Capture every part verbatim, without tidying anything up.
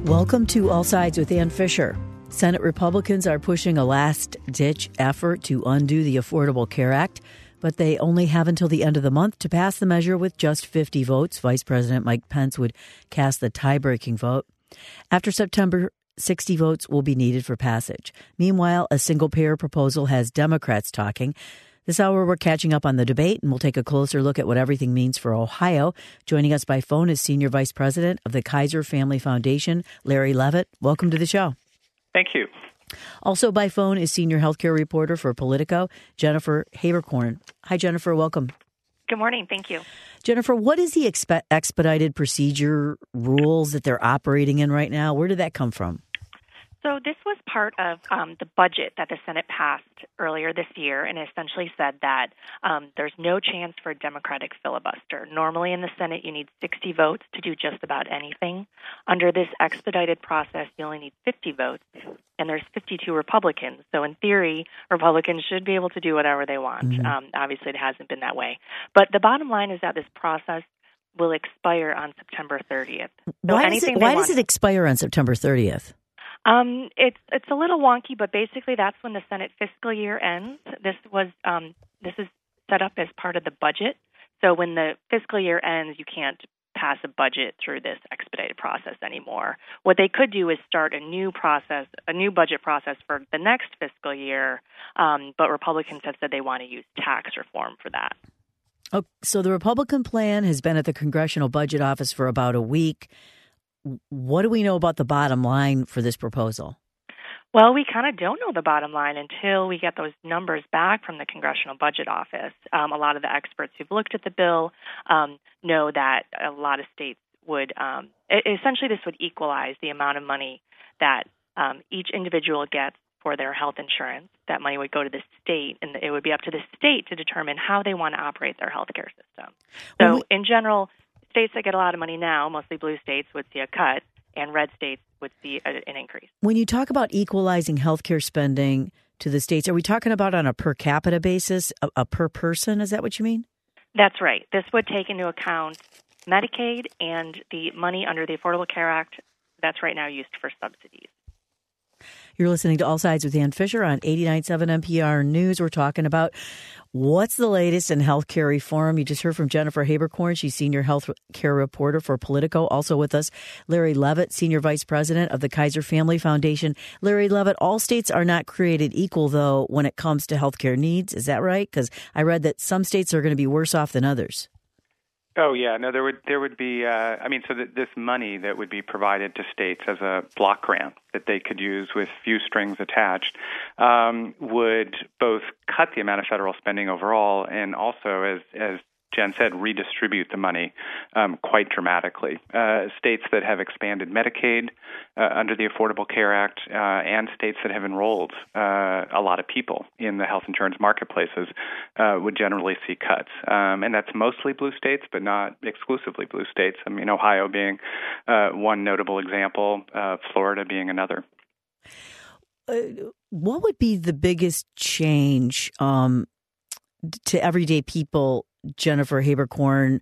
Welcome to All Sides with Ann Fisher. Senate Republicans are pushing a last-ditch effort to undo the Affordable Care Act, but they only have until the end of the month to pass the measure with just fifty votes. Vice President Mike Pence would cast the tie-breaking vote. After September, sixty votes will be needed for passage. Meanwhile, a single-payer proposal has Democrats talking. This hour, we're catching up on the debate, and we'll take a closer look at what everything means for Ohio. Joining us by phone is Senior Vice President of the Kaiser Family Foundation, Larry Levitt. Welcome to the show. Thank you. Also by phone is Senior Healthcare Reporter for Politico, Jennifer Haberkorn. Hi, Jennifer. Welcome. Good morning. Thank you. Jennifer, what is the expe- expedited procedure rules that they're operating in right now? Where did that come from? So this was part of um, the budget that the Senate passed earlier this year, and essentially said that um, there's no chance for a Democratic filibuster. Normally in the Senate, you need sixty votes to do just about anything. Under this expedited process, you only need fifty votes, and there's fifty-two Republicans. So in theory, Republicans should be able to do whatever they want. Mm-hmm. Um, obviously, it hasn't been that way. But the bottom line is that this process will expire on September thirtieth. So why does it, why does it expire on September thirtieth? Um, it's it's a little wonky, but basically that's when the Senate fiscal year ends. This was um, this is set up as part of the budget. So when the fiscal year ends, you can't pass a budget through this expedited process anymore. What they could do is start a new process, a new budget process for the next fiscal year. Um, but Republicans have said they want to use tax reform for that. Oh, so the Republican plan has been at the Congressional Budget Office for about a week. What do we know about the bottom line for this proposal? Well, we kind of don't know the bottom line until we get those numbers back from the Congressional Budget Office. Um, a lot of the experts who've looked at the bill um, know that a lot of states would, um, essentially this would equalize the amount of money that um, each individual gets for their health insurance. That money would go to the state, and it would be up to the state to determine how they want to operate their health care system. So well, we- in general, states that get a lot of money now, mostly blue states, would see a cut, and red states would see a, an increase. When you talk about equalizing healthcare spending to the states, are we talking about on a per capita basis, a, a per person? Is that what you mean? That's right. This would take into account Medicaid and the money under the Affordable Care Act that's right now used for subsidies. You're listening to All Sides with Ann Fisher on eighty-nine point seven N P R News. We're talking about what's the latest in healthcare reform. You just heard from Jennifer Haberkorn. She's Senior Healthcare Reporter for Politico. Also with us, Larry Levitt, Senior Vice President of the Kaiser Family Foundation. Larry Levitt, all states are not created equal, though, when it comes to healthcare needs. Is that right? Because I read that some states are going to be worse off than others. Oh, yeah. No, there would there would be, uh, I mean, so that this money that would be provided to states as a block grant that they could use with few strings attached um, would both cut the amount of federal spending overall and also, as, as Jen said, redistribute the money um, quite dramatically. Uh, states that have expanded Medicaid uh, under the Affordable Care Act uh, and states that have enrolled uh, a lot of people in the health insurance marketplaces uh, would generally see cuts. Um, and that's mostly blue states, but not exclusively blue states. I mean, Ohio being uh, one notable example, uh, Florida being another. Uh, what would be the biggest change um, to everyday people, Jennifer Haberkorn?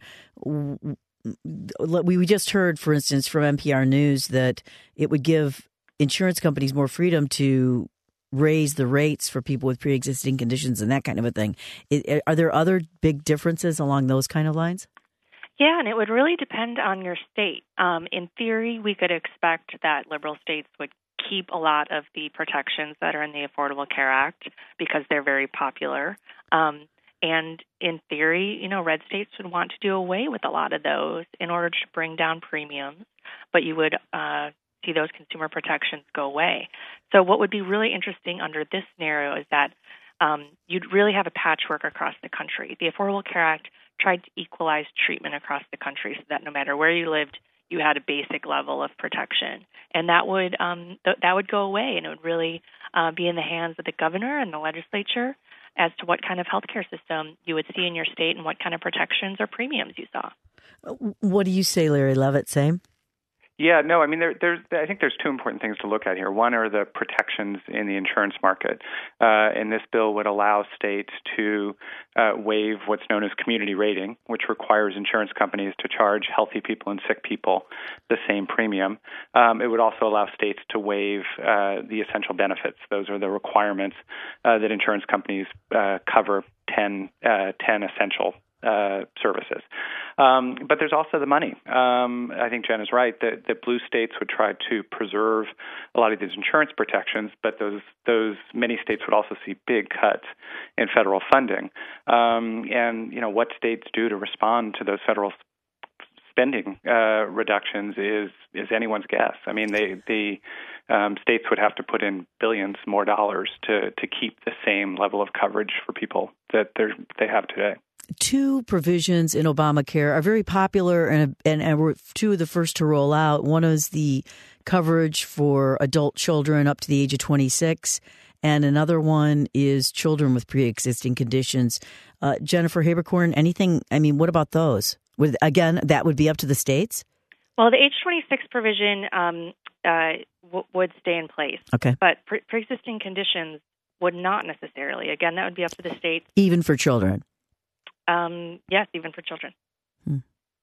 We just heard, for instance, from N P R News that it would give insurance companies more freedom to raise the rates for people with pre-existing conditions and that kind of a thing. Are there other big differences along those kind of lines? Yeah, and it would really depend on your state. Um, in theory, we could expect that liberal states would keep a lot of the protections that are in the Affordable Care Act because they're very popular. Um, And in theory, you know, red states would want to do away with a lot of those in order to bring down premiums, but you would uh, see those consumer protections go away. So what would be really interesting under this scenario is that um, you'd really have a patchwork across the country. The Affordable Care Act tried to equalize treatment across the country so that no matter where you lived, you had a basic level of protection. And that would um, th- that would go away, and it would really uh, be in the hands of the governor and the legislature as to what kind of healthcare system you would see in your state and what kind of protections or premiums you saw. What do you say, Larry Levitt? Same? Yeah, no, I mean, there, there's. I think there's two important things to look at here. One are the protections in the insurance market, uh, and this bill would allow states to uh, waive what's known as community rating, which requires insurance companies to charge healthy people and sick people the same premium. Um, it would also allow states to waive uh, the essential benefits. Those are the requirements uh, that insurance companies uh, cover ten, uh, ten essential Uh, services. Um, but there's also the money. Um, I think Jen is right that, that blue states would try to preserve a lot of these insurance protections, but those those many states would also see big cuts in federal funding. Um, and, you know, what states do to respond to those federal spending uh, reductions is is anyone's guess. I mean, they the um, states would have to put in billions more dollars to to keep the same level of coverage for people that they they have today. Two provisions in Obamacare are very popular and, and, and were two of the first to roll out. One is the coverage for adult children up to the age of twenty-six, and another one is children with pre-existing conditions. Uh, Jennifer Haberkorn, anything, I mean, what about those? Would, again, that would be up to the states? Well, the age twenty-six provision um, uh, w- would stay in place. Okay. But pre- pre-existing conditions would not necessarily. Again, that would be up to the states. Even for children? Um, yes, even for children. Hmm.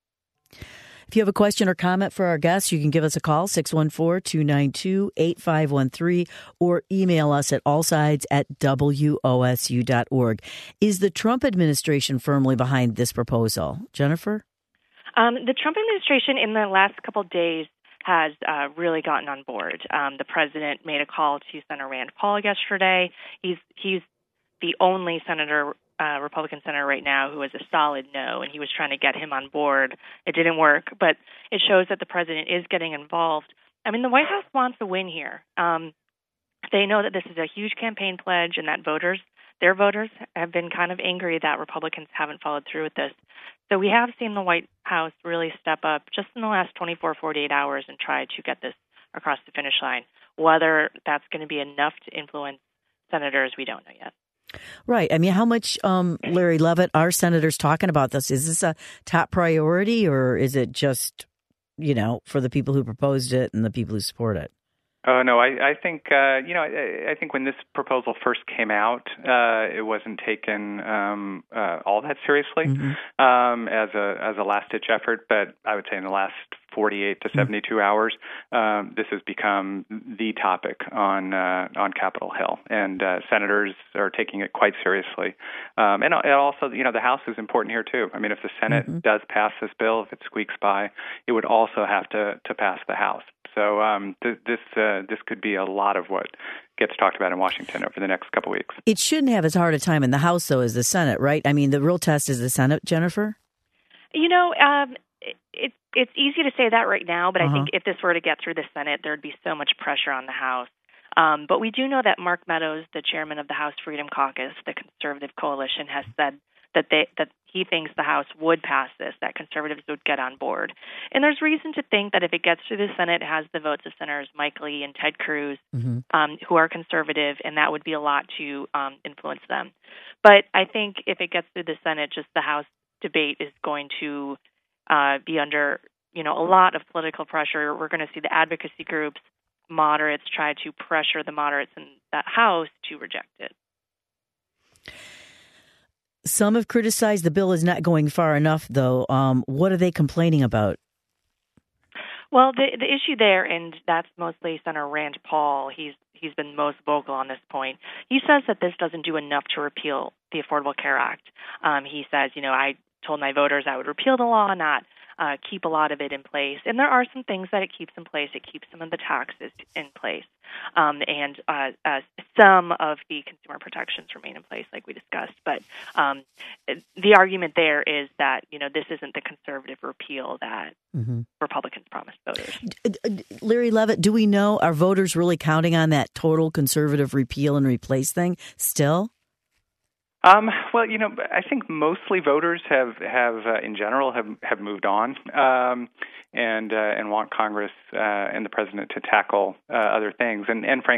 If you have a question or comment for our guests, you can give us a call, six one four, two nine two, eight five one three, or email us at allsides at W O S U dot org. Is the Trump administration firmly behind this proposal? Jennifer? Um, the Trump administration in the last couple of days has uh, really gotten on board. Um, the president made a call to Senator Rand Paul yesterday. He's, he's the only senator Uh, Republican senator right now who is a solid no, and he was trying to get him on board. It didn't work, but it shows that the president is getting involved. I mean, the White House wants a win here. Um, they know that this is a huge campaign pledge and that voters, their voters, have been kind of angry that Republicans haven't followed through with this. So we have seen the White House really step up just in the last twenty-four, forty-eight hours and try to get this across the finish line. Whether that's going to be enough to influence senators, we don't know yet. Right. I mean, how much, um, Larry Levitt, are senators talking about this? Is this a top priority, or is it just, you know, for the people who proposed it and the people who support it? Oh, no, I, I think, uh, you know, I, I think when this proposal first came out, uh, it wasn't taken um, uh, all that seriously mm-hmm. um, as a as a last-ditch effort. But I would say in the last forty-eight to seventy-two mm-hmm. hours, um, this has become the topic on uh, on Capitol Hill. And uh, senators are taking it quite seriously. Um, and, and also, you know, the House is important here, too. I mean, if the Senate mm-hmm. does pass this bill, if it squeaks by, it would also have to, to pass the House. So um, th- this uh, this could be a lot of what gets talked about in Washington over the next couple weeks. It shouldn't have as hard a time in the House, though, as the Senate, right? I mean, the real test is the Senate, Jennifer? You know, um, it, it's easy to say that right now, but uh-huh. I think if this were to get through the Senate, there would be so much pressure on the House. Um, but we do know that Mark Meadows, the chairman of the House Freedom Caucus, the conservative coalition, has said that they that he thinks the House would pass this, that conservatives would get on board. And there's reason to think that if it gets through the Senate, it has the votes of Senators Mike Lee and Ted Cruz, mm-hmm. um, who are conservative, and that would be a lot to um, influence them. But I think if it gets through the Senate, just the House debate is going to uh, be under, you know, a lot of political pressure. We're going to see the advocacy groups, moderates, try to pressure the moderates in that House to reject it. Some have criticized the bill as not going far enough, though. Um, what are they complaining about? Well, the the issue there, and that's mostly Senator Rand Paul, he's he's been most vocal on this point. He says that this doesn't do enough to repeal the Affordable Care Act. Um, he says, you know, I told my voters I would repeal the law, not uh, keep a lot of it in place. And there are some things that it keeps in place. It keeps some of the taxes in place. Um, and uh, uh, some of the consumer protections remain in place, like we discussed. But um, the argument there is that, you know, this isn't the conservative repeal that mm-hmm. Republicans promised voters. Larry Levitt, do we know, are voters really counting on that total conservative repeal and replace thing still? Um, well, you know, I think mostly voters have, have uh, in general, have, have moved on um, and uh, and want Congress uh, and the president to tackle uh, other things. And, and frankly,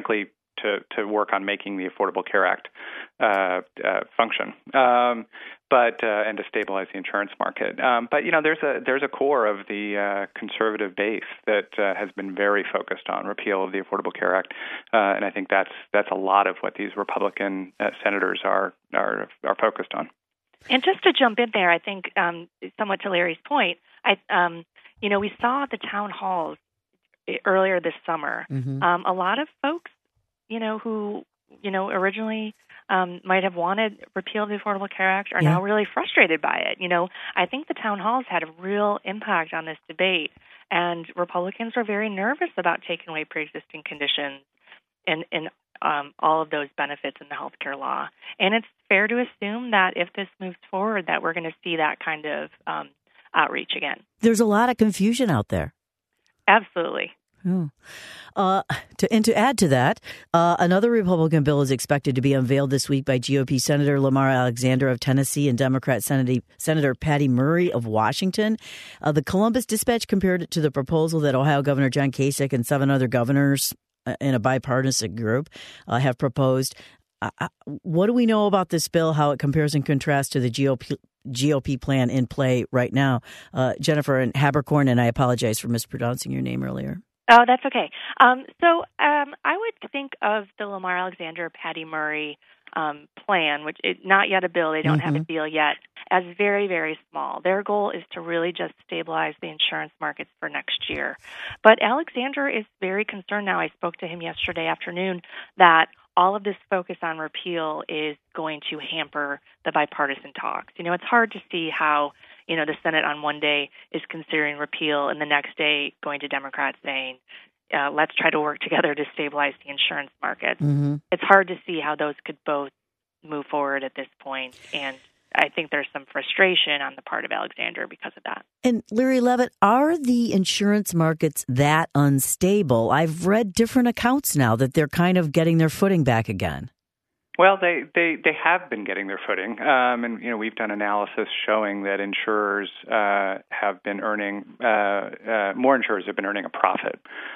to, to work on making the Affordable Care Act uh, uh, function. Um, But uh, and to stabilize the insurance market, um, but you know there's a there's a core of the uh, conservative base that uh, has been very focused on repeal of the Affordable Care Act, uh, and I think that's that's a lot of what these Republican uh, senators are are are focused on. And just to jump in there, I think um, somewhat to Larry's point, I um, you know we saw the town halls earlier this summer. Mm-hmm. Um, a lot of folks, you know, who you know originally. Um, might have wanted repeal of the Affordable Care Act are yeah. now really frustrated by it. You know, I think the town halls had a real impact on this debate, and Republicans were very nervous about taking away pre-existing conditions and, and um, all of those benefits in the health care law. And it's fair to assume that if this moves forward, that we're going to see that kind of um, outreach again. There's a lot of confusion out there. Absolutely. Hmm. Uh, to, and to add to that, uh, another Republican bill is expected to be unveiled this week by G O P Senator Lamar Alexander of Tennessee and Democrat Senator, Senator Patty Murray of Washington. Uh, the Columbus Dispatch compared it to the proposal that Ohio Governor John Kasich and seven other governors uh, in a bipartisan group uh, have proposed. Uh, what do we know about this bill, how it compares and contrasts to the G O P G O P plan in play right now? Uh, Jennifer and Habercorn, and I apologize for mispronouncing your name earlier. Oh, that's okay. Um, so um, I would think of the Lamar Alexander, Patty Murray um, plan, which is not yet a bill. They don't mm-hmm. have a deal yet, as very, very small. Their goal is to really just stabilize the insurance markets for next year. But Alexander is very concerned now. I spoke to him yesterday afternoon that all of this focus on repeal is going to hamper the bipartisan talks. You know, it's hard to see how you know, the Senate on one day is considering repeal and the next day going to Democrats saying, uh, let's try to work together to stabilize the insurance market. Mm-hmm. It's hard to see how those could both move forward at this point. And I think there's some frustration on the part of Alexander because of that. And Larry Levitt, are the insurance markets that unstable? I've read different accounts now that they're kind of getting their footing back again. Well, they, they, they have been getting their footing, um, and you know we've done analysis showing that insurers uh, have been earning uh, uh, more insurers have been earning a profit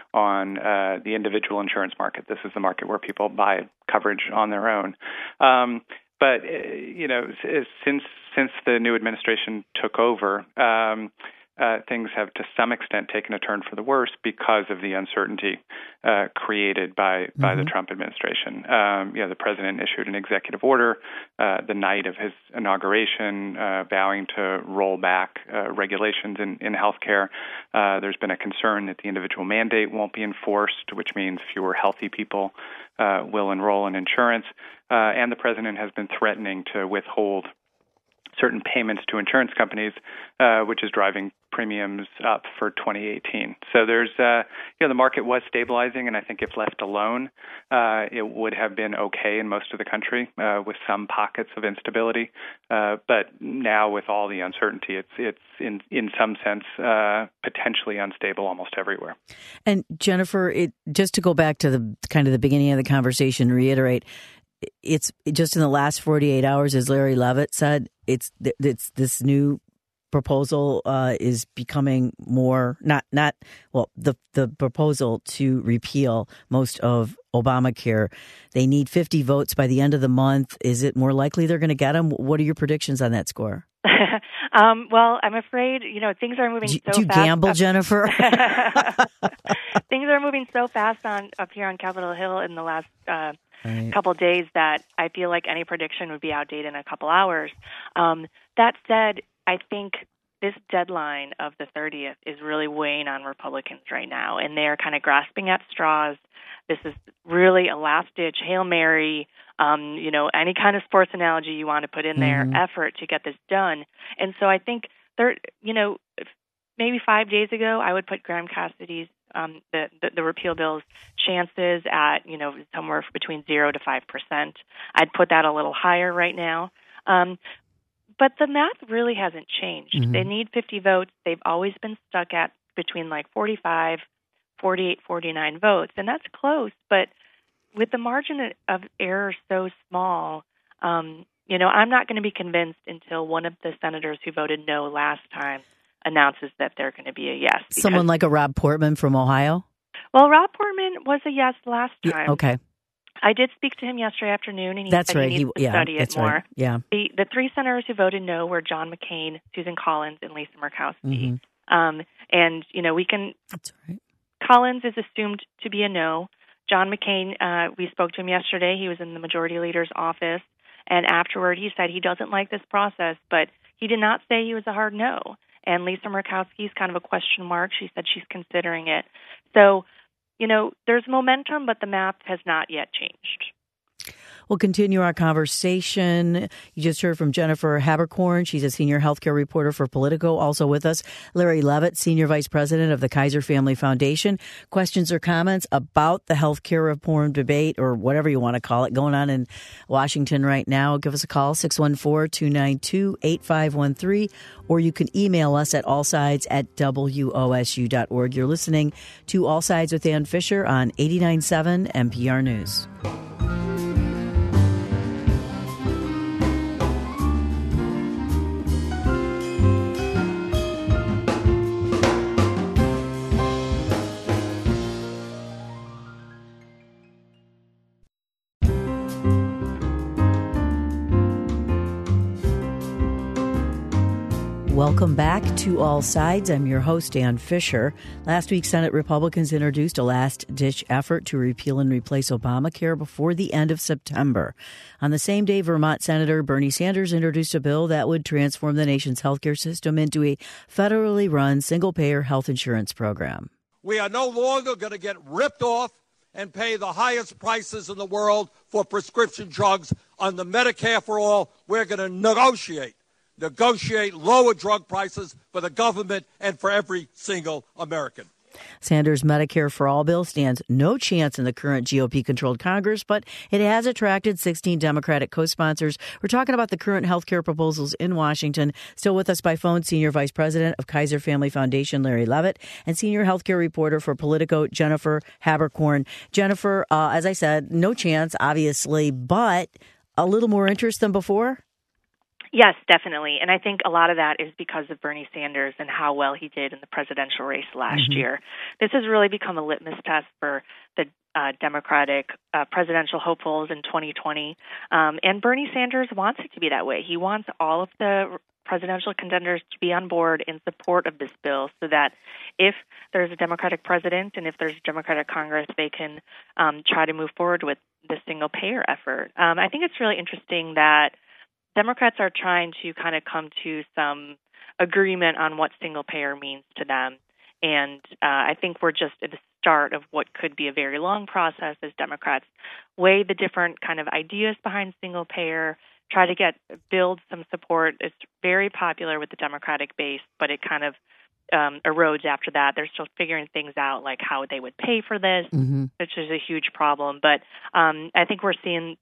on uh, the individual insurance market. This is the market where people buy coverage on their own. Um, but uh, you know, since since the new administration took over. Um, Uh, things have to some extent taken a turn for the worse because of the uncertainty uh, created by, by mm-hmm. the Trump administration. Um, you know, the president issued an executive order uh, the night of his inauguration, uh, vowing to roll back uh, regulations in, in healthcare. Uh, there's been a concern that the individual mandate won't be enforced, which means fewer healthy people uh, will enroll in insurance. Uh, and the president has been threatening to withhold certain payments to insurance companies, uh, which is driving premiums up for twenty eighteen. So there's, uh, you know, the market was stabilizing, and I think if left alone, uh, it would have been okay in most of the country uh, with some pockets of instability. Uh, but now with all the uncertainty, it's it's in in some sense uh, potentially unstable almost everywhere. And Jennifer, it, just to go back to the kind of the beginning of the conversation, reiterate. It's just in the last forty-eight hours, as Larry Levitt said, it's it's this new proposal uh, is becoming more not not well the the proposal to repeal most of Obamacare. They need fifty votes by the end of the month. Is it more likely they're going to get them? What are your predictions on that score? um, well, I'm afraid you know things are moving do, so do you fast. Gamble, Jennifer? Things are moving so fast on up here on Capitol Hill in the last. Uh, Right. couple days that I feel like any prediction would be outdated in a couple hours. Um, that said, I think this deadline of the thirtieth is really weighing on Republicans right now, and they're kind of grasping at straws. This is really a last-ditch Hail Mary, um, you know, any kind of sports analogy you want to put in there, mm-hmm. effort to get this done. And so I think, there, you know, maybe five days ago, I would put Graham Cassidy's Um, the, the, the repeal bill's chances at, you know, somewhere between zero to five percent. I'd put that a little higher right now. Um, but the math really hasn't changed. Mm-hmm. They need fifty votes. They've always been stuck at between like forty-five, forty-eight, forty-nine votes, and that's close. But with the margin of error so small, um, you know, I'm not going to be convinced until one of the senators who voted no last time announces that they're going to be a yes. Someone like a Rob Portman from Ohio? Well, Rob Portman was a yes last time. Yeah, okay. I did speak to him yesterday afternoon, and he that's said right. he needs he, to yeah, study it that's more. Right. Yeah. The, the three senators who voted no were John McCain, Susan Collins, and Lisa Murkowski. Mm-hmm. Um, and, you know, we can That's right. Collins is assumed to be a no. John McCain, uh, we spoke to him yesterday. He was in the majority leader's office. And afterward, he said he doesn't like this process, but he did not say he was a hard no. And Lisa Murkowski is kind of a question mark. She said she's considering it. So, you know, there's momentum, but the map has not yet changed. We'll continue our conversation. You just heard from Jennifer Haberkorn. She's a senior healthcare reporter for Politico. Also with us, Larry Levitt, senior vice president of the Kaiser Family Foundation. Questions or comments about the healthcare reform debate, or whatever you want to call it, going on in Washington right now, give us a call, six one four, two nine two, eight five one three, or you can email us at allsides at W O S U dot org. You're listening to All Sides with Ann Fisher on eighty-nine point seven N P R News. Welcome back to All Sides. I'm your host, Ann Fisher. Last week, Senate Republicans introduced a last-ditch effort to repeal and replace Obamacare before the end of September. On the same day, Vermont Senator Bernie Sanders introduced a bill that would transform the nation's healthcare system into a federally run single-payer health insurance program. We are no longer going to get ripped off and pay the highest prices in the world for prescription drugs on the Medicare for All. We're going to negotiate. negotiate lower drug prices for the government and for every single American. Sanders' Medicare for All bill stands no chance in the current G O P-controlled Congress, but it has attracted sixteen Democratic co-sponsors. We're talking about the current health care proposals in Washington. Still with us by phone, Senior Vice President of Kaiser Family Foundation, Larry Levitt, and Senior Healthcare Reporter for Politico, Jennifer Haberkorn. Jennifer, uh, as I said, no chance, obviously, but a little more interest than before? Yes, definitely. And I think a lot of that is because of Bernie Sanders and how well he did in the presidential race last mm-hmm. year. This has really become a litmus test for the uh, Democratic uh, presidential hopefuls in twenty twenty. Um, and Bernie Sanders wants it to be that way. He wants all of the presidential contenders to be on board in support of this bill so that if there's a Democratic president and if there's a Democratic Congress, they can um, try to move forward with the single-payer effort. Um, I think it's really interesting that Democrats are trying to kind of come to some agreement on what single-payer means to them. And uh, I think we're just at the start of what could be a very long process as Democrats weigh the different kind of ideas behind single-payer, try to get build some support. It's very popular with the Democratic base, but it kind of um, erodes after that. They're still figuring things out, like how they would pay for this, mm-hmm. which is a huge problem. But um, I think we're seeing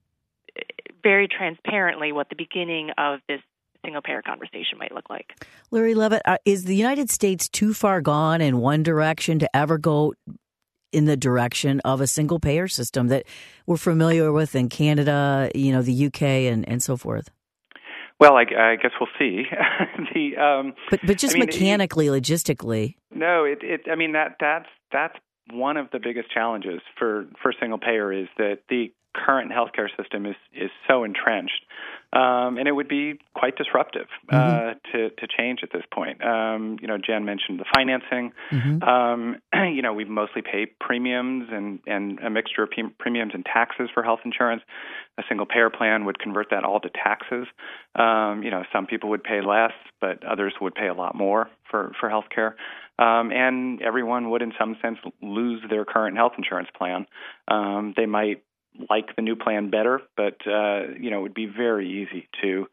very transparently what the beginning of this single-payer conversation might look like. Larry Levitt, uh, is the United States too far gone in one direction to ever go in the direction of a single-payer system that we're familiar with in Canada, you know, the U K, and, and so forth? Well, I, I guess we'll see. the um, but but just I mean, mechanically, it, logistically. No, it, it. I mean that that's that's one of the biggest challenges for for single-payer is that the current healthcare system is, is so entrenched, um, and it would be quite disruptive uh, mm-hmm. to, to change at this point. Um, you know, Jen mentioned the financing. Mm-hmm. Um, you know, we mostly pay premiums and, and a mixture of p- premiums and taxes for health insurance. A single-payer plan would convert that all to taxes. Um, you know, some people would pay less, but others would pay a lot more for, for healthcare. Um, and everyone would, in some sense, lose their current health insurance plan. Um, they might like the new plan better, but uh, you know, it would be very easy to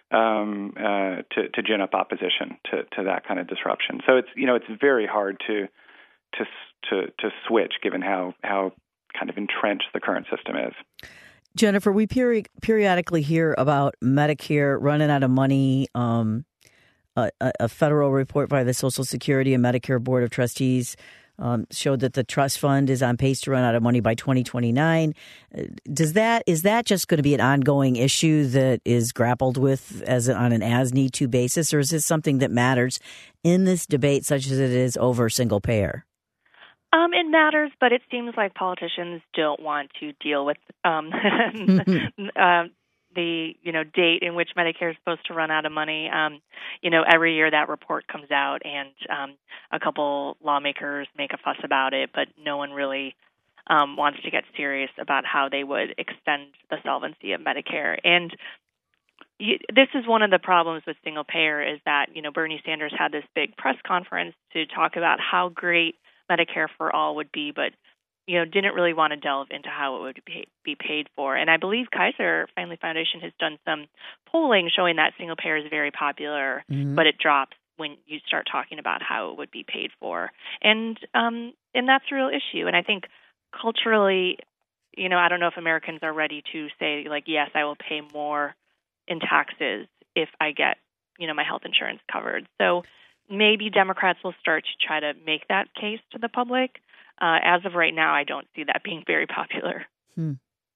um, uh, to, to gin up opposition to, to that kind of disruption. So it's you know, it's very hard to to to, to switch, given how how kind of entrenched the current system is. Jennifer, we peri- periodically hear about Medicare running out of money. Um, a, a federal report by the Social Security and Medicare Board of Trustees Um, showed that the trust fund is on pace to run out of money by twenty twenty-nine. Does that is that just going to be an ongoing issue that is grappled with as on an as need to basis, or is this something that matters in this debate, such as it is over single payer? Um, it matters, but it seems like politicians don't want to deal with um, uh, the you know date in which Medicare is supposed to run out of money. Um, you know, every year that report comes out, and um, a couple lawmakers make a fuss about it, but no one really um, wants to get serious about how they would extend the solvency of Medicare. And you, this is one of the problems with single payer is that you know Bernie Sanders had this big press conference to talk about how great Medicare for all would be, but you know didn't really want to delve into how it would be, be paid for. And I believe Kaiser Family Foundation has done some polling showing that single payer is very popular, mm-hmm. but it drops when you start talking about how it would be paid for. And um, and that's a real issue. And I think culturally, you know, I don't know if Americans are ready to say, like, yes, I will pay more in taxes if I get, you know, my health insurance covered. So maybe Democrats will start to try to make that case to the public. Uh, as of right now, I don't see that being very popular. Hmm.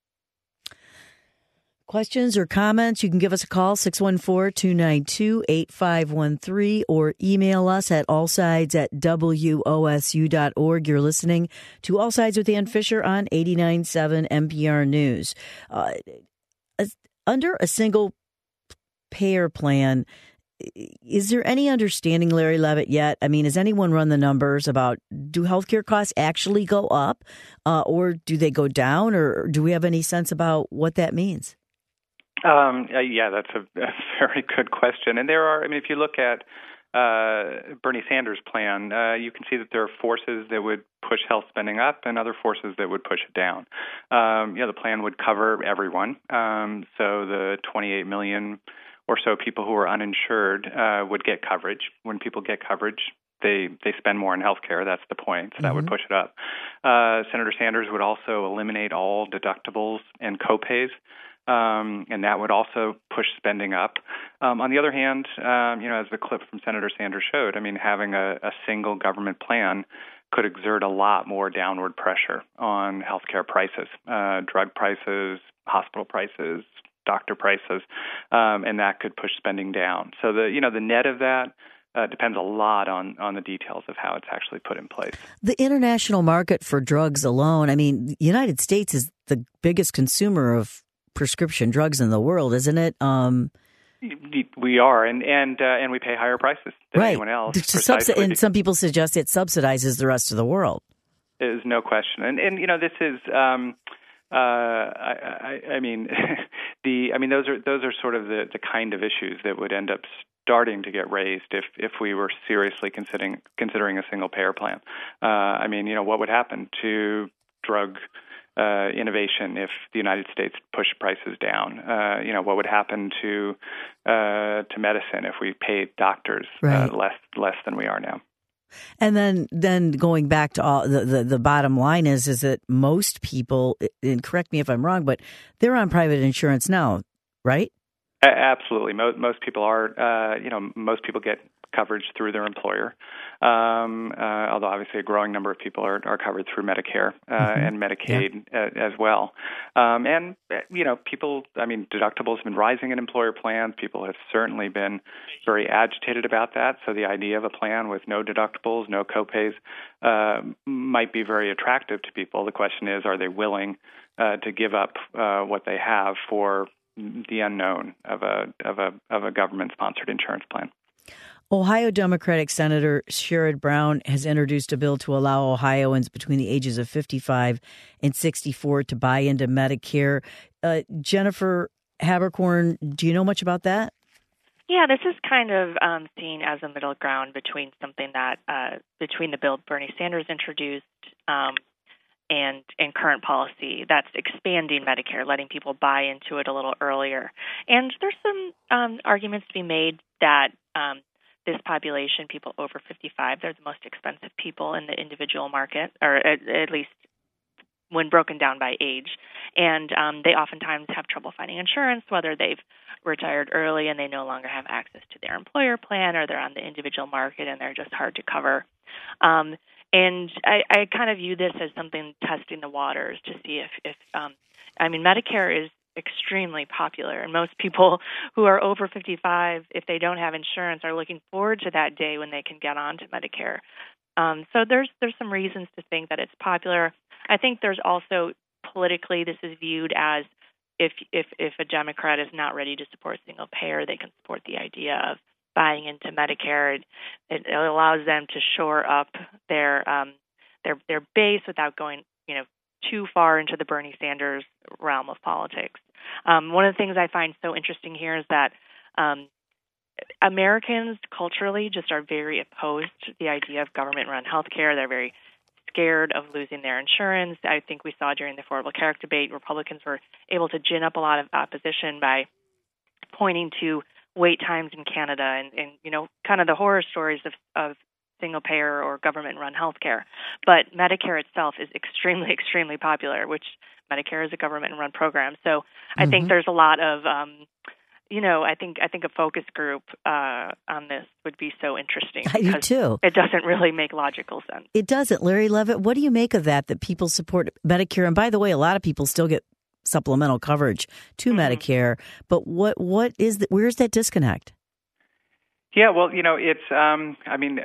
Questions or comments, you can give us a call, six one four, two nine two, eight five one three, or email us at allsides at W O S U dot org. You're listening to All Sides with Ann Fisher on eighty-nine point seven N P R News. Uh, under a single payer plan, is there any understanding, Larry Levitt, yet? I mean, has anyone run the numbers about do healthcare costs actually go up uh, or do they go down, or do we have any sense about what that means? Um, uh, yeah, that's a, a very good question. And there are, I mean, if you look at uh, Bernie Sanders' plan, uh, you can see that there are forces that would push health spending up and other forces that would push it down. Um, you know, the plan would cover everyone. Um, so the twenty-eight million or so people who are uninsured uh, would get coverage. When people get coverage, they they spend more on health care. That's the point. So mm-hmm. that would push it up. Uh, Senator Sanders would also eliminate all deductibles and copays. Um, and that would also push spending up. Um, on the other hand, um, you know, as the clip from Senator Sanders showed, I mean, having a, a single government plan could exert a lot more downward pressure on healthcare prices, uh, drug prices, hospital prices, doctor prices, um, and that could push spending down. So the you know the net of that uh, depends a lot on on the details of how it's actually put in place. The international market for drugs alone, I mean, the United States is the biggest consumer of prescription drugs in the world, isn't it? Um, we are, and and uh, and we pay higher prices than right. anyone else. Subsi- and some people suggest it subsidizes the rest of the world. There's no question, and and you know this is. Um, uh, I, I, I mean, the I mean those are those are sort of the, the kind of issues that would end up starting to get raised if, if we were seriously considering considering a single payer plan. Uh, I mean, you know, what would happen to drug Uh, innovation if the United States pushed prices down? Uh, you know, what would happen to uh, to medicine if we paid doctors right. uh, less less than we are now? And then, then going back to all the, the the bottom line is is that most people, and correct me if I'm wrong, but they're on private insurance now, right? A- absolutely, most most people are. Uh, you know, most people get coverage through their employer. Um, uh, although obviously a growing number of people are, are covered through Medicare uh, mm-hmm. and Medicaid yeah. uh, as well. Um, and, you know, people, I mean, deductibles have been rising in employer plans. People have certainly been very agitated about that. So the idea of a plan with no deductibles, no copays uh, might be very attractive to people. The question is, are they willing uh, to give up uh, what they have for the unknown of a of a of a government-sponsored insurance plan? Ohio Democratic Senator Sherrod Brown has introduced a bill to allow Ohioans between the ages of fifty-five and sixty-four to buy into Medicare. Uh, Jennifer Haberkorn, do you know much about that? Yeah, this is kind of um, seen as a middle ground between something that, uh, between the bill Bernie Sanders introduced um, and, and current policy that's expanding Medicare, letting people buy into it a little earlier. And there's some um, arguments to be made that um, this population, people over fifty-five, they're the most expensive people in the individual market, or at, at least when broken down by age. And um, they oftentimes have trouble finding insurance, whether they've retired early and they no longer have access to their employer plan, or they're on the individual market and they're just hard to cover. Um, and I, I kind of view this as something testing the waters to see if, if um, I mean, Medicare is extremely popular, and most people who are over fifty-five, if they don't have insurance, are looking forward to that day when they can get onto Medicare. Um, so there's there's some reasons to think that it's popular. I think there's also politically this is viewed as if if if a Democrat is not ready to support single payer, they can support the idea of buying into Medicare. It, it allows them to shore up their um, their their base without going you know too far into the Bernie Sanders realm of politics. Um, one of the things I find so interesting here is that um, Americans culturally just are very opposed to the idea of government-run healthcare. They're very scared of losing their insurance. I think we saw during the Affordable Care Act debate, Republicans were able to gin up a lot of opposition by pointing to wait times in Canada and, and you know, kind of the horror stories of, of single-payer or government-run healthcare. But Medicare itself is extremely, extremely popular, which Medicare is a government-run program. So mm-hmm. I think there's a lot of um, You know, I think I think a focus group uh, on this would be so interesting. I do too. It doesn't really make logical sense. It doesn't. Larry Levitt, what do you make of that, that people support Medicare? And by the way, a lot of people still get supplemental coverage to mm-hmm. Medicare. But what what is the, where's that disconnect? Yeah, well, you know, it's. Um, I mean,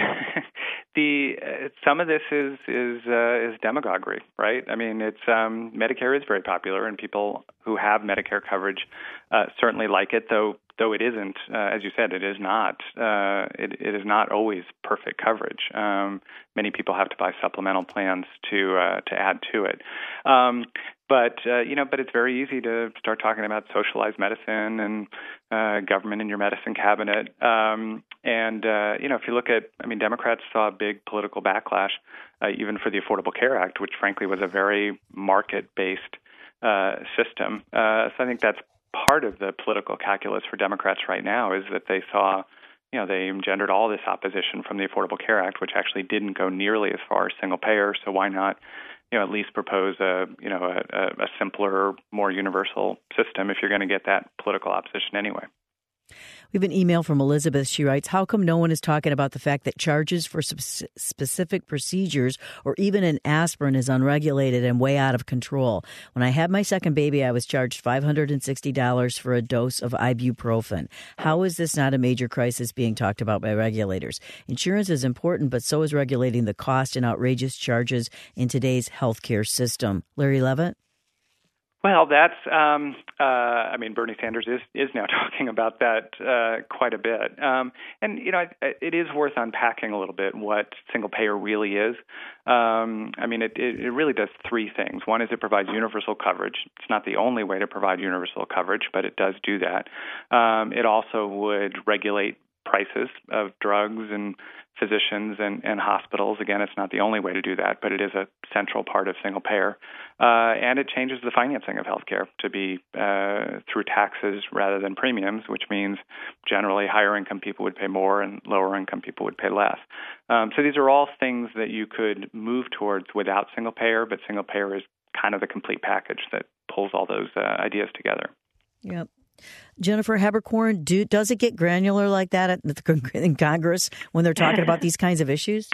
the uh, some of this is is uh, is demagoguery, right? I mean, it's um, Medicare is very popular, and people who have Medicare coverage uh, certainly like it. Though, though it isn't, uh, as you said, it is not. Uh, it, it is not always perfect coverage. Um, many people have to buy supplemental plans to uh, to add to it. Um, But, uh, you know, but it's very easy to start talking about socialized medicine and uh, government in your medicine cabinet. Um, and, uh, you know, if you look at, I mean, Democrats saw a big political backlash, uh, even for the Affordable Care Act, which frankly was a very market-based uh, system. Uh, so I think that's part of the political calculus for Democrats right now is that they saw, you know, they engendered all this opposition from the Affordable Care Act, which actually didn't go nearly as far as single payer. So why not, you know, at least propose a, you know, a, a simpler, more universal system if you're going to get that political opposition anyway. We have an email from Elizabeth. She writes, how come no one is talking about the fact that charges for sp- specific procedures or even an aspirin is unregulated and way out of control? When I had my second baby, I was charged five hundred sixty dollars for a dose of ibuprofen. How is this not a major crisis being talked about by regulators? Insurance is important, but so is regulating the cost and outrageous charges in today's healthcare system. Larry Levitt? Well, that's, um, uh, I mean, Bernie Sanders is, is now talking about that uh, quite a bit. Um, and, you know, it, it is worth unpacking a little bit what single payer really is. Um, I mean, it, it, it really does three things. One is it provides universal coverage. It's not the only way to provide universal coverage, but it does do that. Um, it also would regulate prices of drugs and physicians and, and hospitals. Again, it's not the only way to do that, but it is a central part of single payer. Uh, and it changes the financing of healthcare to be uh, through taxes rather than premiums, which means generally higher income people would pay more and lower income people would pay less. Um, so these are all things that you could move towards without single payer, but single payer is kind of the complete package that pulls all those uh, ideas together. Yep. Jennifer Haberkorn, do, does it get granular like that at the, in Congress when they're talking about these kinds of issues?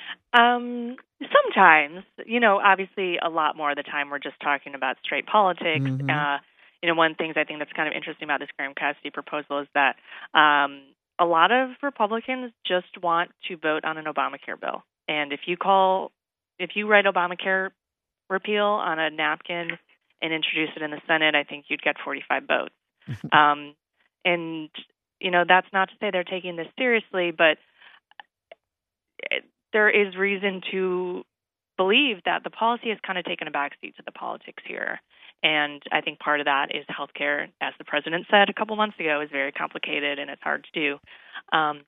Um, sometimes, you know, obviously a lot more of the time we're just talking about straight politics. Mm-hmm. Uh, you know, one of the things I think that's kind of interesting about this Graham Cassidy proposal is that um, a lot of Republicans just want to vote on an Obamacare bill. And if you call, if you write Obamacare repeal on a napkin and introduce it in the Senate, I think you'd get forty-five votes. um, and, you know, that's not to say they're taking this seriously, but it, there is reason to believe that the policy has kind of taken a backseat to the politics here. And I think part of that is healthcare, as the president said a couple months ago, is very complicated and it's hard to do. Um,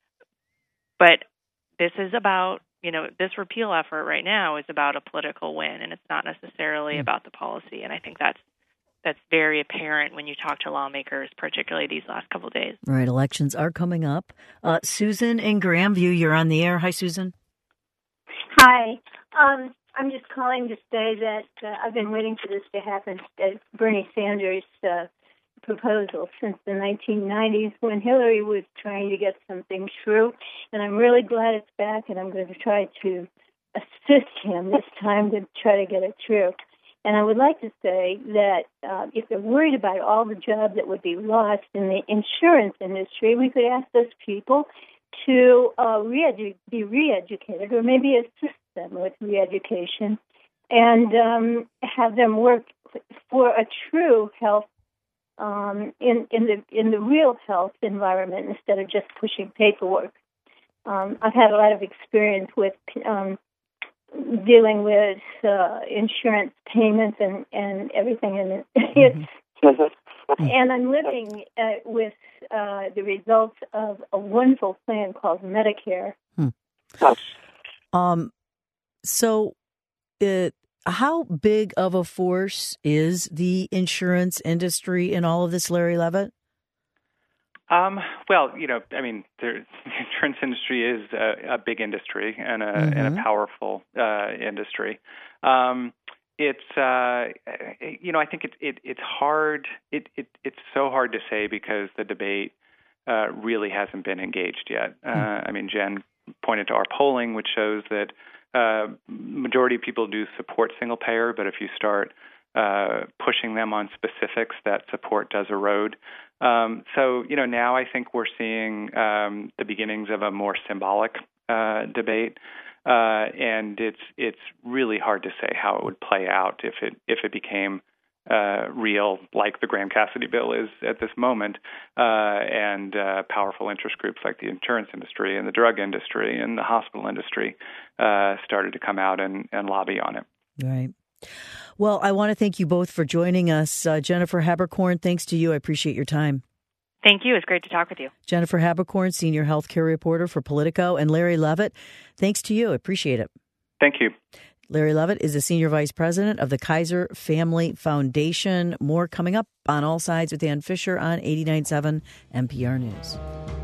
but this is about, you know, this repeal effort right now is about a political win, and it's not necessarily mm. about the policy. And I think that's That's very apparent when you talk to lawmakers, particularly these last couple of days. Right. Elections are coming up. Uh, Susan in Grandview, you're on the air. Hi, Susan. Hi. Um, I'm just calling to say that uh, I've been waiting for this to happen, uh, Bernie Sanders' uh, proposal since the nineteen nineties when Hillary was trying to get something through. And I'm really glad it's back, and I'm going to try to assist him this time to try to get it through. And I would like to say that uh, if they're worried about all the jobs that would be lost in the insurance industry, we could ask those people to uh, re-edu- be re-educated, or maybe assist them with re-education, and um, have them work for a true health um, in in the in the real health environment instead of just pushing paperwork. Um, I've had a lot of experience with um, dealing with uh, insurance payments and, and everything, and it's and I'm living uh, with uh, the results of a wonderful plan called Medicare. Hmm. Um. So, it, how big of a force is the insurance industry in all of this, Larry Levitt? Um, well, you know, I mean, there, the insurance industry is a, a big industry and a, mm-hmm. and a powerful uh, industry. Um, it's, uh, you know, I think it, it, it's hard. It, it, it's so hard to say because the debate uh, really hasn't been engaged yet. Uh, mm-hmm. I mean, Jen pointed to our polling, which shows that uh, majority of people do support single payer, but if you start uh, pushing them on specifics, that support does erode. Um, so, you know, now I think we're seeing um, the beginnings of a more symbolic uh, debate, uh, and it's it's really hard to say how it would play out if it if it became uh, real, like the Graham-Cassidy bill is at this moment, uh, and uh, powerful interest groups like the insurance industry and the drug industry and the hospital industry uh, started to come out and, and lobby on it. Right. Well, I want to thank you both for joining us. Uh, Jennifer Haberkorn, thanks to you. I appreciate your time. Thank you. It's great to talk with you. Jennifer Haberkorn, senior healthcare reporter for Politico, and Larry Levitt, thanks to you. I appreciate it. Thank you. Larry Levitt is the senior vice president of the Kaiser Family Foundation. More coming up on All Sides with Dan Fisher on eighty-nine point seven N P R News.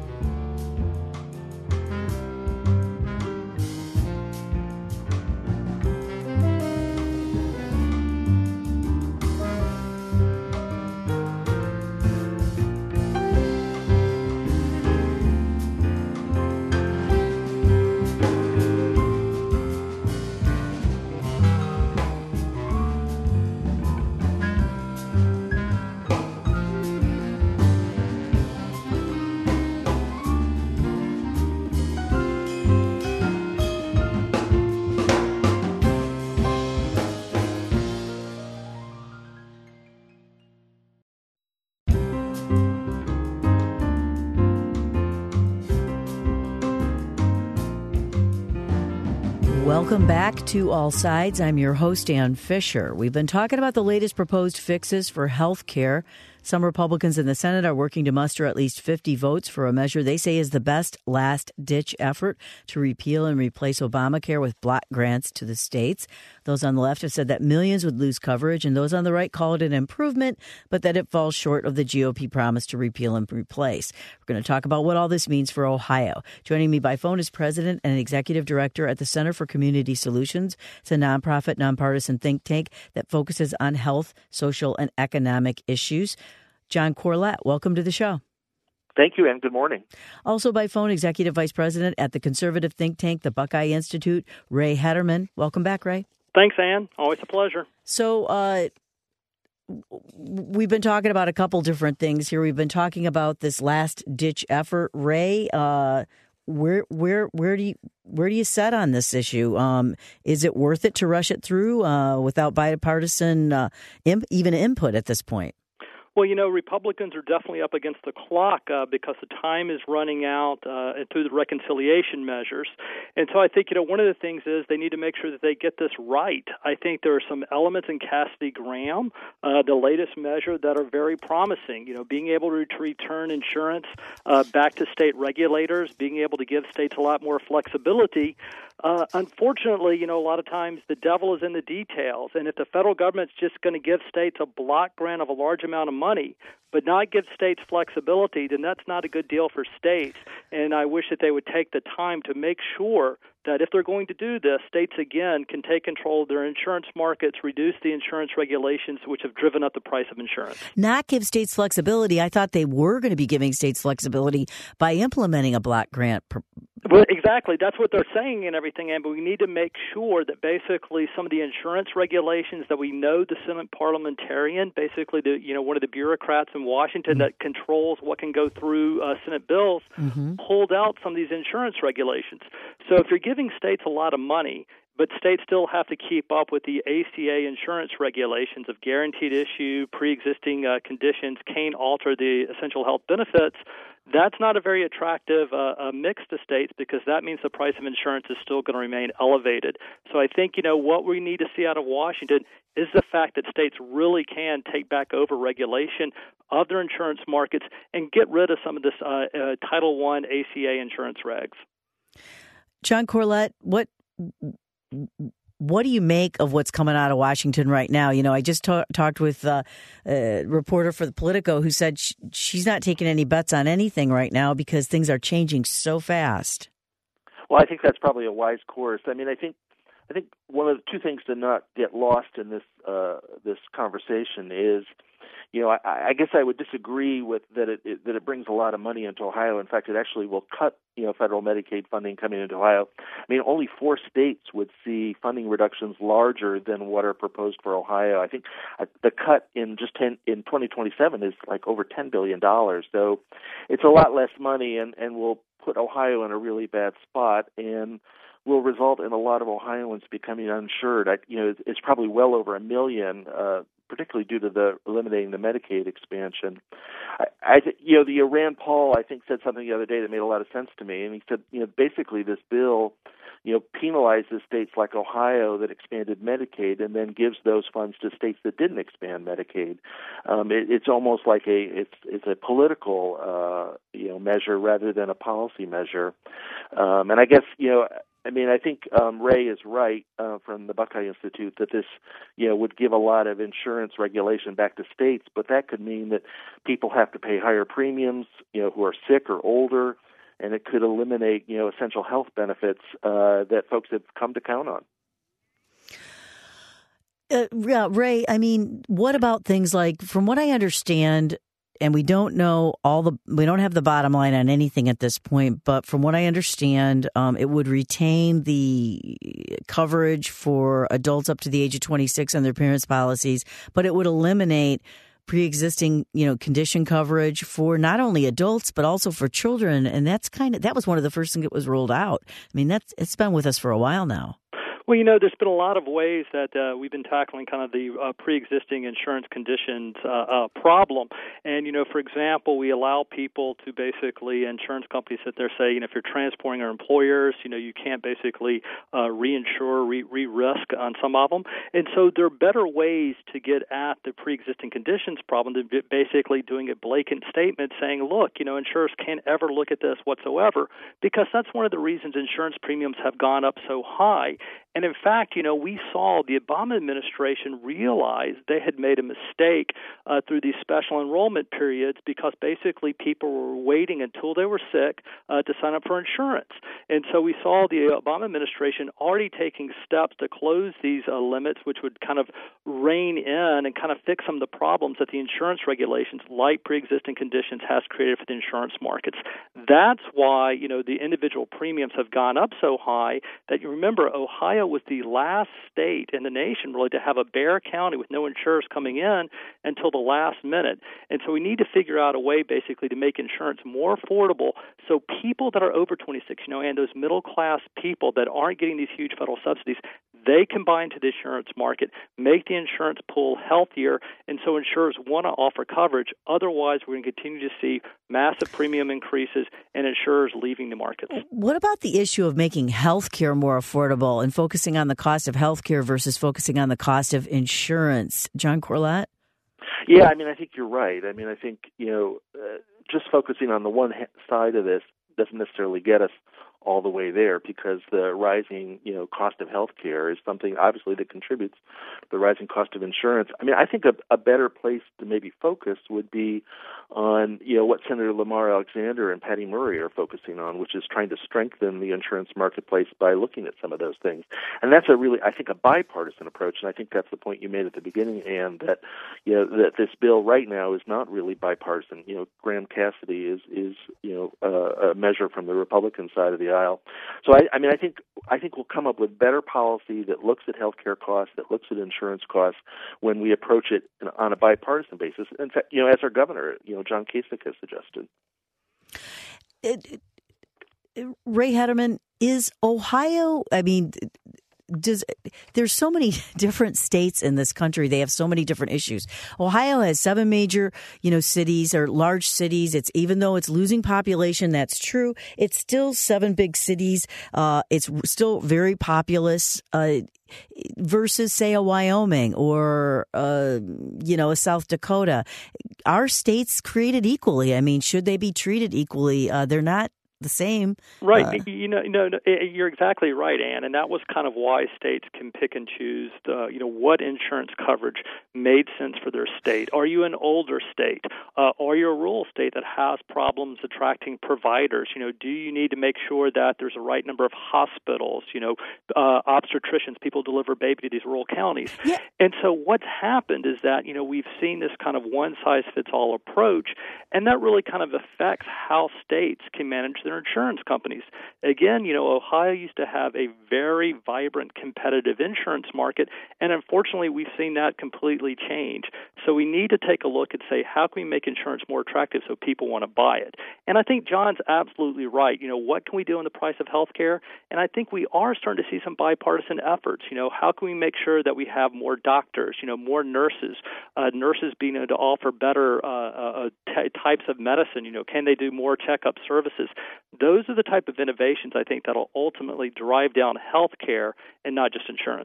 Welcome back to All Sides. I'm your host, Ann Fisher. We've been talking about the latest proposed fixes for health care. Some Republicans in the Senate are working to muster at least fifty votes for a measure they say is the best last-ditch effort to repeal and replace Obamacare with block grants to the states. Those on the left have said that millions would lose coverage, and those on the right call it an improvement, but that it falls short of the G O P promise to repeal and replace. We're going to talk about what all this means for Ohio. Joining me by phone is President and Executive Director at the Center for Community Solutions. It's a nonprofit, nonpartisan think tank that focuses on health, social, and economic issues. John Corlett, welcome to the show. Thank you, and good morning. Also by phone, Executive Vice President at the conservative think tank, the Buckeye Institute, Ray Hederman. Welcome back, Ray. Thanks, Ann. Always a pleasure. So uh, we've been talking about a couple different things here. We've been talking about this last-ditch effort. Ray, uh, where where where do you where do you set on this issue? Um, is it worth it to rush it through uh, without bipartisan uh, imp- even input at this point? Well, you know, Republicans are definitely up against the clock uh, because the time is running out uh, through the reconciliation measures. And so I think, you know, one of the things is they need to make sure that they get this right. I think there are some elements in Cassidy-Graham, uh, the latest measure, that are very promising. You know, being able to return insurance uh, back to state regulators, being able to give states a lot more flexibility. Uh, unfortunately, you know, a lot of times the devil is in the details. And if the federal government's just going to give states a block grant of a large amount of money, but not give states flexibility, then that's not a good deal for states. And I wish that they would take the time to make sure that if they're going to do this, states, again, can take control of their insurance markets, reduce the insurance regulations, which have driven up the price of insurance. Not give states flexibility. I thought they were going to be giving states flexibility by implementing a block grant pr- Well, exactly. That's what they're saying and everything, and but we need to make sure that basically some of the insurance regulations that we know the Senate parliamentarian, basically the you know one of the bureaucrats in Washington mm-hmm. that controls what can go through uh, Senate bills, mm-hmm. pulled out some of these insurance regulations. So if you're giving states a lot of money, but states still have to keep up with the A C A insurance regulations of guaranteed issue, pre-existing uh, conditions, can't alter the essential health benefits, that's not a very attractive uh, uh, mix to states because that means the price of insurance is still going to remain elevated. So I think, you know, what we need to see out of Washington is the fact that states really can take back over regulation of their insurance markets and get rid of some of this uh, uh, Title one A C A insurance regs. John Corlett, what what do you make of what's coming out of Washington right now? You know, I just ta- talked with uh, a reporter for the Politico who said sh- she's not taking any bets on anything right now because things are changing so fast. Well, I think that's probably a wise course. I mean, I think I think one of the two things to not get lost in this uh, this conversation is, you know, I, I guess I would disagree with that it, it that it brings a lot of money into Ohio. In fact, it actually will cut, you know, federal Medicaid funding coming into Ohio. I mean, only four states would see funding reductions larger than what are proposed for Ohio. I think the cut in just ten, in twenty twenty-seven is like over ten billion dollars. So it's a lot less money and, and will put Ohio in a really bad spot and will result in a lot of Ohioans becoming uninsured. I, you know, it's, it's probably well over a million, uh, particularly due to the eliminating the Medicaid expansion. I, I th- you know, the Rand Paul, I think, said something the other day that made a lot of sense to me. And he said, you know, basically this bill, you know, penalizes states like Ohio that expanded Medicaid and then gives those funds to states that didn't expand Medicaid. Um, it, it's almost like a it's it's a political uh, you know measure rather than a policy measure. Um, and I guess you know. I mean, I think um, Ray is right uh, from the Buckeye Institute that this, you know, would give a lot of insurance regulation back to states, but that could mean that people have to pay higher premiums, you know, who are sick or older, and it could eliminate, you know, essential health benefits uh, that folks have come to count on. Uh, yeah, Ray, I mean, what about things like, from what I understand, and we don't know all the, we don't have the bottom line on anything at this point, but from what I understand, um, it would retain the coverage for adults up to the age of twenty-six on their parents' policies, but it would eliminate pre-existing, you know, condition coverage for not only adults, but also for children. And that's kind of, that was one of the first things that was rolled out. I mean, that's, it's been with us for a while now. Well, you know, there's been a lot of ways that uh, we've been tackling kind of the uh, pre-existing insurance conditions uh, uh, problem. And, you know, for example, we allow people to basically, insurance companies sit there say, you know, if you're transporting our employers, you know, you can't basically uh, reinsure, re- re-risk on some of them. And so there are better ways to get at the pre-existing conditions problem than basically doing a blatant statement saying, look, you know, insurers can't ever look at this whatsoever, because that's one of the reasons insurance premiums have gone up so high. And in fact, you know, we saw the Obama administration realize they had made a mistake uh, through these special enrollment periods because basically people were waiting until they were sick uh, to sign up for insurance. And so we saw the Obama administration already taking steps to close these uh, limits, which would kind of rein in and kind of fix some of the problems that the insurance regulations, like pre-existing conditions, has created for the insurance markets. That's why, you know, the individual premiums have gone up so high that, you remember, Ohio was the last state in the nation really to have a bare county with no insurers coming in until the last minute. And so we need to figure out a way basically to make insurance more affordable so people that are over twenty-six, you know, and those middle-class people that aren't getting these huge federal subsidies, they combine to the insurance market, make the insurance pool healthier, and so insurers want to offer coverage. Otherwise, we're going to continue to see massive premium increases and insurers leaving the markets. What about the issue of making health care more affordable and focusing on the cost of health care versus focusing on the cost of insurance? John Corlett? Yeah, I mean, I think you're right. I mean, I think, you know, uh, just focusing on the one side of this doesn't necessarily get us all the way there, because the rising, you know, cost of health care is something obviously that contributes to the rising cost of insurance. I mean, I think a, a better place to maybe focus would be on, you know, what Senator Lamar Alexander and Patty Murray are focusing on, which is trying to strengthen the insurance marketplace by looking at some of those things. And that's a really, I think, a bipartisan approach. And I think that's the point you made at the beginning, and that, you know, that this bill right now is not really bipartisan. You know, Graham Cassidy is, is you know, uh, a measure from the Republican side of the aisle. So I, I mean, I think I think we'll come up with better policy that looks at healthcare costs, that looks at insurance costs when we approach it on a bipartisan basis. In fact, you know, as our governor, you know, John Kasich has suggested. It, it, Ray Hederman, is Ohio? I mean. Does there's so many different states in this country. They have so many different issues. Ohio has seven major, you know, cities or large cities. It's even though it's losing population, that's true. It's still seven big cities. Uh, it's still very populous. Uh, versus, say, a Wyoming or, uh, you know, a South Dakota. Are states created equally? I mean, should they be treated equally? Uh, they're not the same. Right. Uh, you know, no, no, you're exactly right, Ann, and that was kind of why states can pick and choose, the, you know, what insurance coverage made sense for their state. Are you an older state? Uh, are you a rural state that has problems attracting providers? You know, do you need to make sure that there's a right number of hospitals, you know, uh, obstetricians, people deliver baby to these rural counties? Yeah. And so what's happened is that, you know, we've seen this kind of one-size-fits-all approach, and that really kind of affects how states can manage their insurance companies. Again, you know, Ohio used to have a very vibrant competitive insurance market, and unfortunately we've seen that completely change. So we need to take a look and say, how can we make insurance more attractive so people want to buy it? And I think John's absolutely right. You know, what can we do in the price of health care? And I think we are starting to see some bipartisan efforts. You know, how can we make sure that we have more doctors, you know, more nurses, uh, nurses being able to offer better uh, uh, t- types of medicine? You know, can they do more checkup services? Those are the type of innovations I think that will ultimately drive down health care and not just insurance.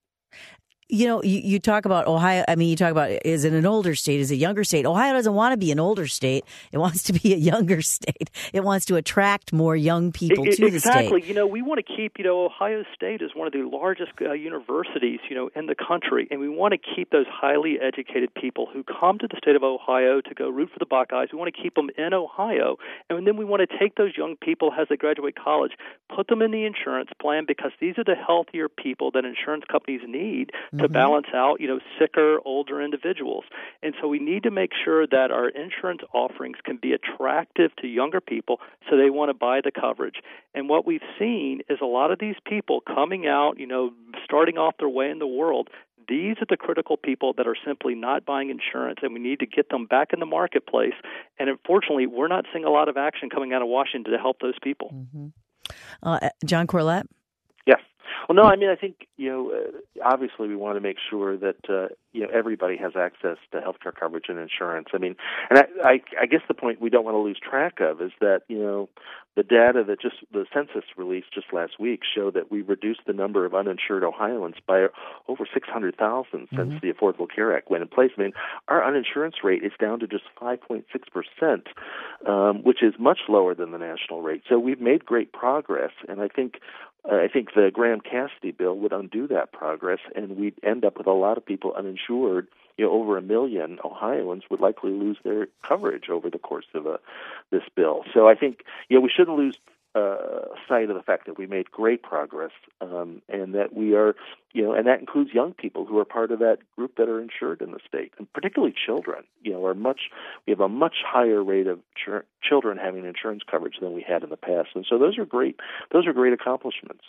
You know, you, you talk about Ohio. I mean, you talk about, is it an older state? Is it a younger state? Ohio doesn't want to be an older state. It wants to be a younger state. It wants to attract more young people it, to exactly. the state. Exactly. You know, we want to keep, you know, Ohio State is one of the largest uh, universities, you know, in the country. And we want to keep those highly educated people who come to the state of Ohio to go root for the Buckeyes. We want to keep them in Ohio. And then we want to take those young people as they graduate college, put them in the insurance plan, because these are the healthier people that insurance companies need to mm-hmm. balance out, you know, sicker, older individuals. And so we need to make sure that our insurance offerings can be attractive to younger people so they want to buy the coverage. And what we've seen is a lot of these people coming out, you know, starting off their way in the world. These are the critical people that are simply not buying insurance, and we need to get them back in the marketplace. And unfortunately, we're not seeing a lot of action coming out of Washington to help those people. Mm-hmm. Uh, John Corlett? Yes. Well, no, I mean, I think, you know, uh, obviously we want to make sure that, uh, you know, everybody has access to healthcare coverage and insurance. I mean, and I, I, I guess the point we don't want to lose track of is that, you know, the data that just the census released just last week show that we reduced the number of uninsured Ohioans by over six hundred thousand since mm-hmm. the Affordable Care Act went in place. I mean, our uninsurance rate is down to just five point six percent, um, which is much lower than the national rate. So we've made great progress, and I think uh, I think the Graham-Cassidy bill would undo that progress, and we'd end up with a lot of people uninsured. You know, over a million Ohioans would likely lose their coverage over the course of a, this bill. So I think, you know, we shouldn't lose uh, sight of the fact that we made great progress, um, and that we are, you know, and that includes young people who are part of that group that are insured in the state, and particularly children. You know, are much we have a much higher rate of ch- children having insurance coverage than we had in the past, and so those are great. Those are great accomplishments.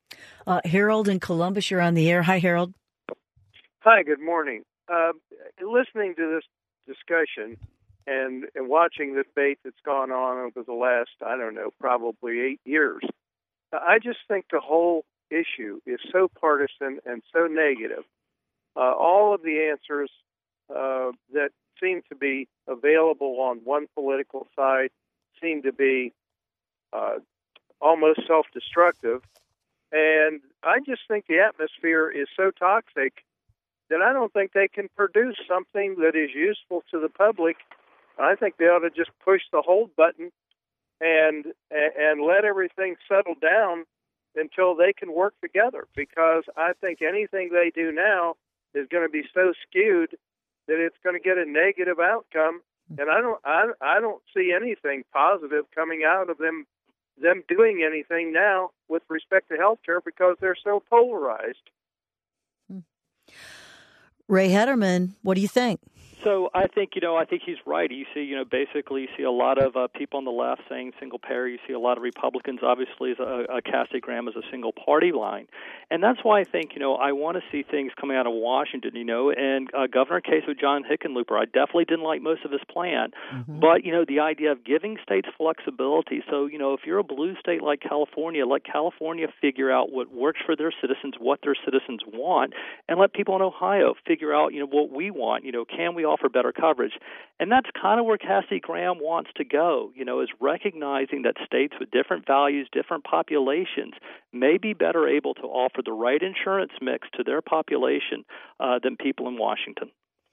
Uh, Harold in Columbus, you're on the air. Hi, Harold. Hi. Good morning. Uh, listening to this discussion and, and watching this debate that's gone on over the last, I don't know, probably eight years, I just think the whole issue is so partisan and so negative. Uh, all of the answers uh, that seem to be available on one political side seem to be uh, almost self-destructive. And I just think the atmosphere is so toxic that I don't think they can produce something that is useful to the public. I think they ought to just push the hold button and and let everything settle down until they can work together, because I think anything they do now is going to be so skewed that it's going to get a negative outcome, and I don't I, I don't see anything positive coming out of them them doing anything now with respect to healthcare, because they're so polarized. Ray Hederman, what do you think? So I think, you know, I think he's right. You see, you know, basically you see a lot of uh, people on the left saying single payer. You see a lot of Republicans, obviously, as a, a castogram as a single party line. And that's why I think, you know, I want to see things coming out of Washington, you know, and uh, Governor Kasich, John Hickenlooper, I definitely didn't like most of his plan. Mm-hmm. But, you know, the idea of giving states flexibility. So, you know, if you're a blue state like California, let California figure out what works for their citizens, what their citizens want, and let people in Ohio figure out, you know, what we want. You know, can we offer better coverage? And that's kind of where Cassie Graham wants to go, you know, is recognizing that states with different values, different populations may be better able to offer the right insurance mix to their population uh, than people in Washington.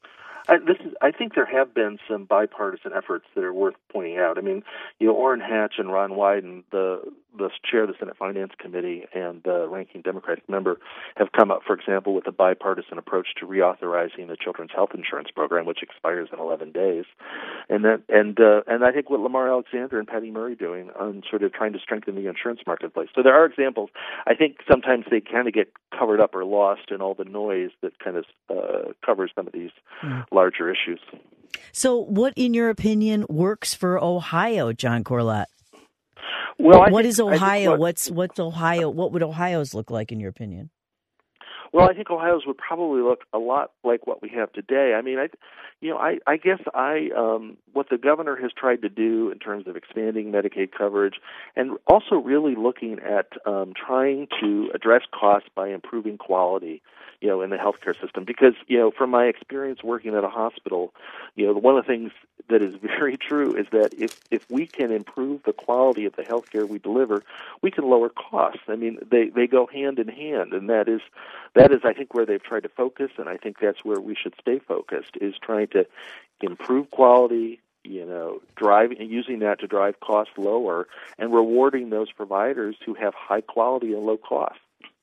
I, this is, I think there have been some bipartisan efforts that are worth pointing out. I mean, you know, Orrin Hatch and Ron Wyden, the the chair of the Senate Finance Committee and the ranking Democratic member, have come up, for example, with a bipartisan approach to reauthorizing the Children's Health Insurance Program, which expires in eleven days. And that, and uh, and I think what Lamar Alexander and Patty Murray doing on sort of trying to strengthen the insurance marketplace. So there are examples. I think sometimes they kind of get covered up or lost in all the noise that kind of uh, covers some of these mm. larger issues. So what, in your opinion, works for Ohio, John Corlett? Well, what, I what think, is Ohio? What, what's what's Ohio? What would Ohio's look like, in your opinion? Well, I think Ohio's would probably look a lot like what we have today. I mean, I, you know, I, I guess I um, what the governor has tried to do in terms of expanding Medicaid coverage, and also really looking at um, trying to address costs by improving quality, you know, in the healthcare system. Because, you know, from my experience working at a hospital, you know, one of the things that is very true is that if, if we can improve the quality of the healthcare we deliver, we can lower costs. I mean, they, they go hand in hand, and that is, that is, I think, where they've tried to focus, and I think that's where we should stay focused, is trying to improve quality, you know, driving, using that to drive costs lower, and rewarding those providers who have high quality and low cost.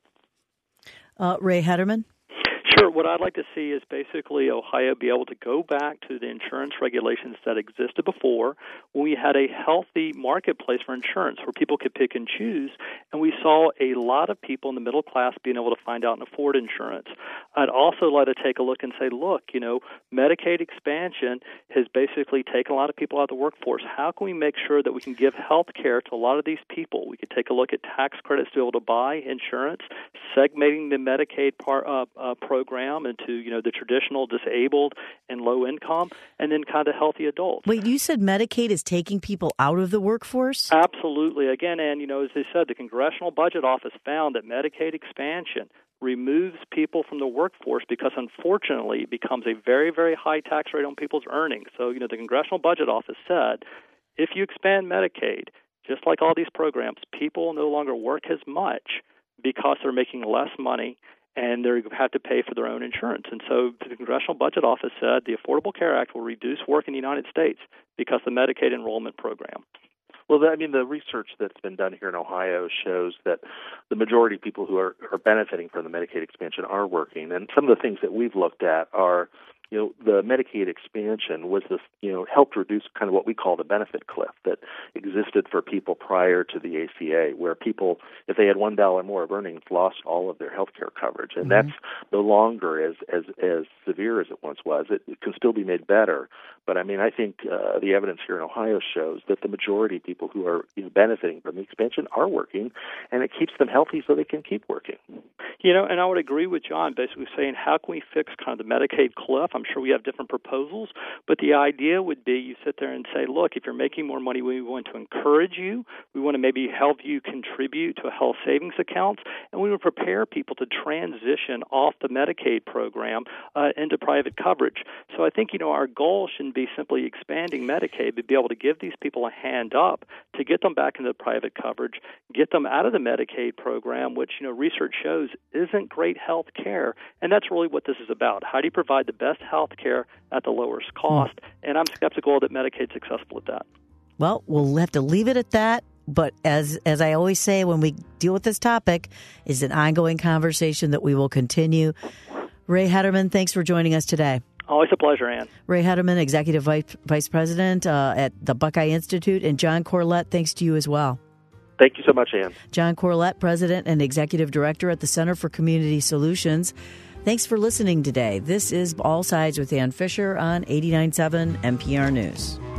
Uh, Ray Hederman? Sure. What I'd like to see is basically Ohio be able to go back to the insurance regulations that existed before, when we had a healthy marketplace for insurance where people could pick and choose, and we saw a lot of people in the middle class being able to find out and afford insurance. I'd also like to take a look and say, look, you know, Medicaid expansion has basically taken a lot of people out of the workforce. How can we make sure that we can give health care to a lot of these people? We could take a look at tax credits to be able to buy insurance, segmenting the Medicaid part, uh, uh, program into, you know, the traditional disabled and low income, and then kind of healthy adults. Wait, you said Medicaid is taking people out of the workforce? Absolutely. Again, and, you know, as they said, the Congressional Budget Office found that Medicaid expansion removes people from the workforce because, unfortunately, it becomes a very, very high tax rate on people's earnings. So, you know, the Congressional Budget Office said, if you expand Medicaid, just like all these programs, people no longer work as much because they're making less money, and they have to pay for their own insurance. And so the Congressional Budget Office said the Affordable Care Act will reduce work in the United States because of the Medicaid enrollment program. Well, I mean, the research that's been done here in Ohio shows that the majority of people who are, are benefiting from the Medicaid expansion are working. And some of the things that we've looked at are, you know, the Medicaid expansion was this, you know, helped reduce kind of what we call the benefit cliff that existed for people prior to the A C A, where people, if they had one dollar more of earnings, lost all of their health care coverage. And mm-hmm. that's no longer as, as, as severe as it once was. It, it can still be made better. But, I mean, I think uh, the evidence here in Ohio shows that the majority of people who are, you know, benefiting from the expansion are working, and it keeps them healthy so they can keep working. You know, and I would agree with John, basically saying, how can we fix kind of the Medicaid cliff? I'm sure we have different proposals, but the idea would be you sit there and say, look, if you're making more money, we want to encourage you. We want to maybe help you contribute to a health savings account, and we would prepare people to transition off the Medicaid program uh, into private coverage. So I think, you know, our goal shouldn't be simply expanding Medicaid, but be able to give these people a hand up to get them back into private coverage, get them out of the Medicaid program, which, you know, research shows isn't great health care. And that's really what this is about. How do you provide the best health care at the lowest cost? And I'm skeptical that Medicaid's successful at that. Well, we'll have to leave it at that. But as as I always say when we deal with this topic, is an ongoing conversation that we will continue. Ray Hederman, thanks for joining us today. Always a pleasure, Ann. Ray Hederman, Executive Vice, Vice President uh, at the Buckeye Institute, and John Corlett, thanks to you as well. Thank you so much, Ann. John Corlett, President and Executive Director at the Center for Community Solutions. Thanks for listening today. This is All Sides with Ann Fisher on eighty-nine point seven N P R News.